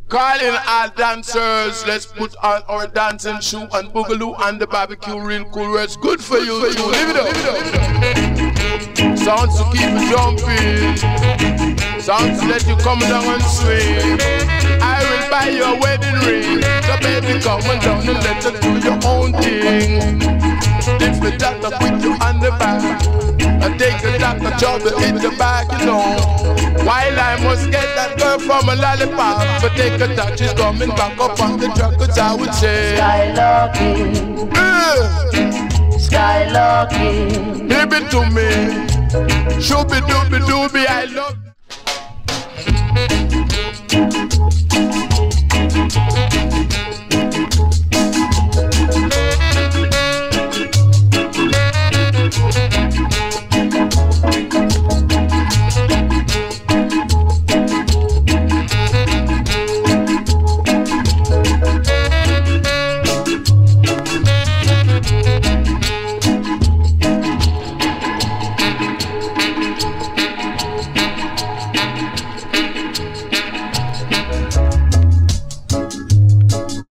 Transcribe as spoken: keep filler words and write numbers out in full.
Calling our dancers, let's put on our dancing shoe and boogaloo and the barbecue real cool where it's good for you. Live it up. Sounds to keep you jumping. Sounds to let you come down and swing. I will buy your wedding ring. So baby come on down and let us do your own thing. Lift the doctor with you on the back. I take the doctor job to hit the back, you know. While I must get that girl from a lollipop, but take a touch, she's coming back up on the truck, cause I would say Skylarking, uh, Skylarking, give it to me. Shooby dooby dooby, I love you.